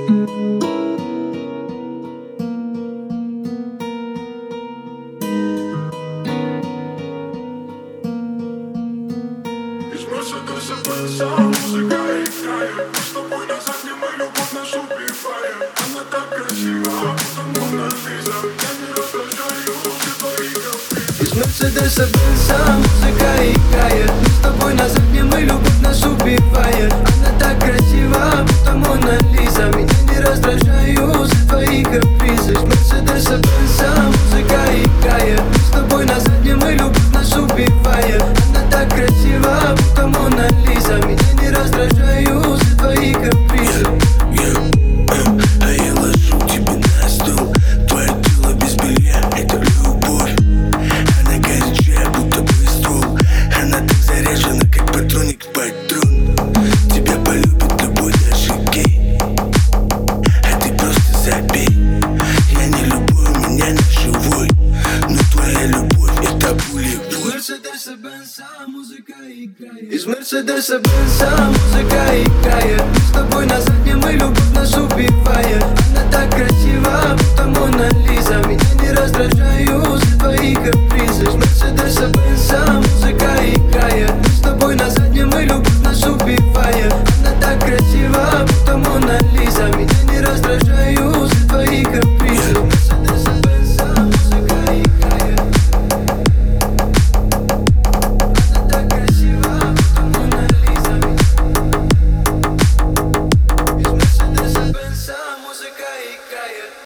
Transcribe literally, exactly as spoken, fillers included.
Из Мерседеса Бенса музыка играет. Мы с тобой на заднем, и любовь нас убивает. Она так красива, будто Мона Лиза. Я не раздражаю все твои капризы. Из Мерседеса Бенса музыка играет. Мы с тобой на заднем, и любовь нас убивает. Она так красива, будто Мона Лиза. Меня не раздражают все твои капризы. Из Мерседеса Бенса музыка играет. Мы с тобой на заднем, и любовь нас убивает. Она так красива, будто Мона Лиза. Меня не раздражают все твои капризы. Yeah, yeah, а я ложу тебе на стол. Твое тело без белья — это любовь. Она горячая, будто бы ствол. Она так заряжена, как патроник патрон. Тебя полюбит любой, даже гей. А ты просто забей. Я не любой, у меня не живой. Но твоя любовь — это пулевой. Из Мерседеса Бенса музыка играет. Из Мерседеса Бенса музыка играет. Мы с тобой на заднем, и любовь нас убивает.